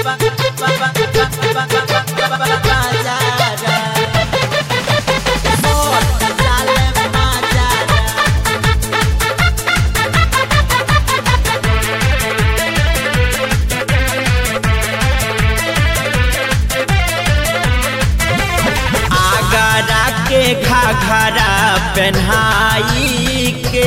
घाघरा पहनाई के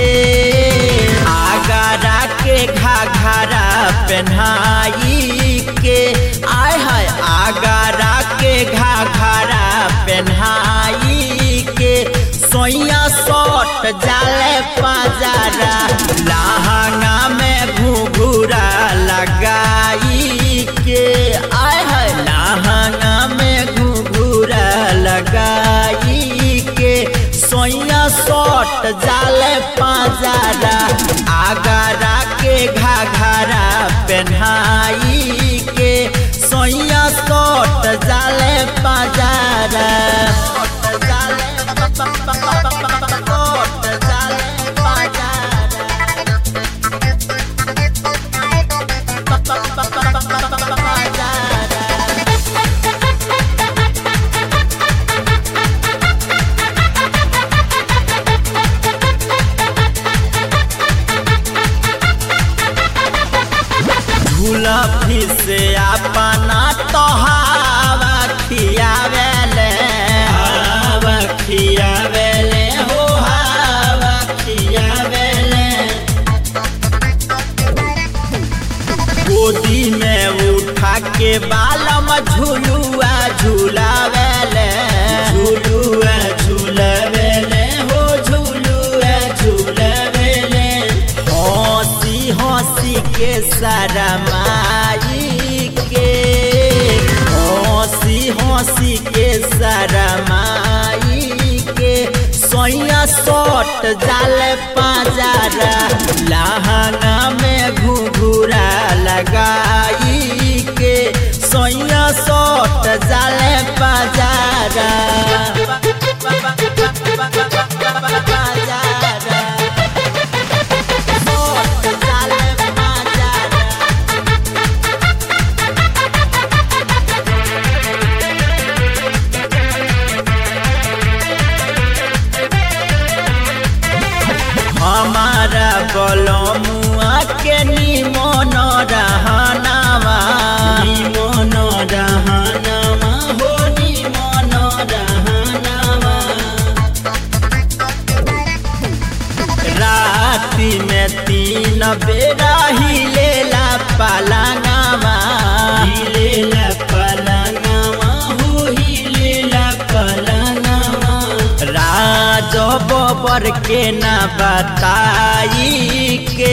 आगरा के घाघरा पहनाई के आय हाय आगरा के घाघरा पहनाई के सोया सोट जाले पाजारा लहंगा में घुघुरा लगाई के आय हाय लहंगा में घुघुरा लगाई सोया सोट जाले पाजारा आगरा के घाघरा पहनाई के सोया सोट जाले पाजारा से अपना तो हवा खियावेले हो हवा खियावेले गोदी में उठा के बालम झुलुआ झुलावेले झुलावेले हो झुलुआ झुलावेले हंसी हंसी के शरमाई हंसी के शरमाई के सोया सोट जाले पाजारा लहंगा में घुघुरा लगाई के सोया सोट जाले पाजारा हमारा बलमुआ के निमन रहनावा हो निमन रहनावा राति में 3 बेरा हिलेला पलंगवा हो हिलेला पलंगवा राजो बबर के न बताई के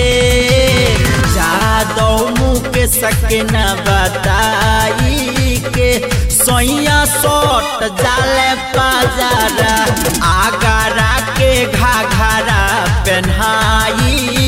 जादो मुके सके न बताई के सोया सोट जाले पाजारा आगरा के घाघरा पहनाई